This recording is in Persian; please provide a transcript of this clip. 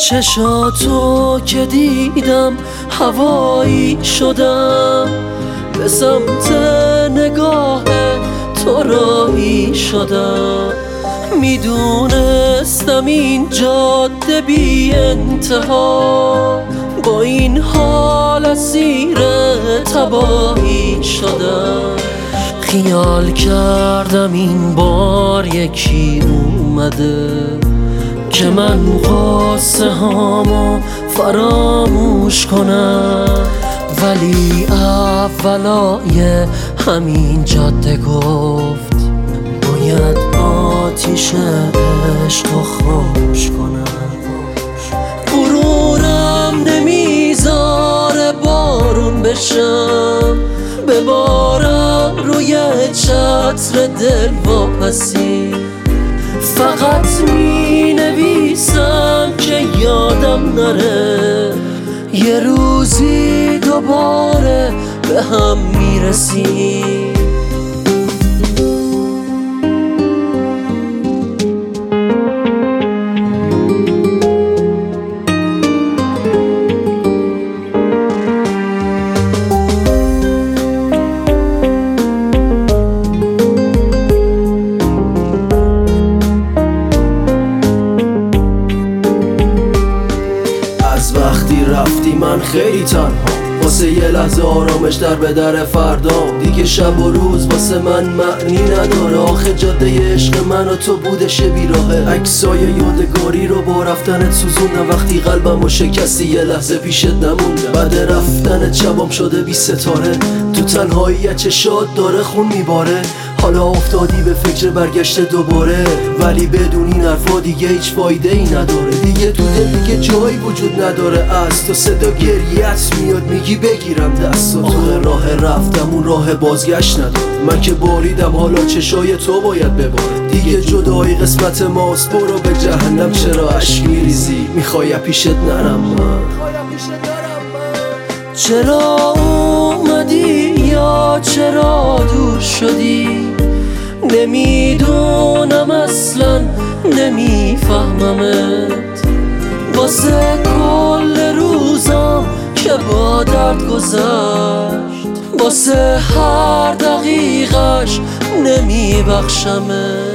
چشاتو که دیدم هوایی شدم، به سمت نگاه تو راهی شدم. میدونستم این جاده بی انتها، با این حال اسیر تباهی شدم. خیال کردم این بار یکی اومده که من قصه هامو فراموش کنم، ولی اولای همین جاده گفت باید آتیش عشقو خاموش کنم. غرورم نمیذاره بارون بشم، ببارم روی چتر دل واپسی. فقط می نویسم که یادم نره، یه روزی دوباره به هم میرسیم. وقتی رفتی من خیلی تنها، واسه یه لحظه آرامش در به در فردام. دیگه شب و روز واسه من معنی نداره، آخه جاده عشق من و تو بودش بیراهه. عکسای یادگاری رو با رفتنت سوزوندم، وقتی قلبمو شکستی یه لحظه پیشت نموندم. بعد رفتنت شبام شده بی ستاره، تو تنهاییت چشات داره خون میباره. حالا افتادی به فکر برگشت دوباره، ولی بدون این حرفا دیگه هیچ فایده ای نداره. دیگه تو دل دیگه جایی وجود نداره، از تو صدا گریت میاد میگی بگیرم دستو. تو راه رفتم اون راه بازگشت نداره، من که باریدم حالا چشای تو باید بباره. دیگه جدایی قسمت ماست، برو به جهنم. چرا اشک میریزی میخوای پیشت نرم من؟ چرا اومدی یا چرا دور شدی؟ نمیدونم اصلا نمیفهممت. واسه کل روزم که با درد گذشت، واسه هر دقیقش نمیبخشمت.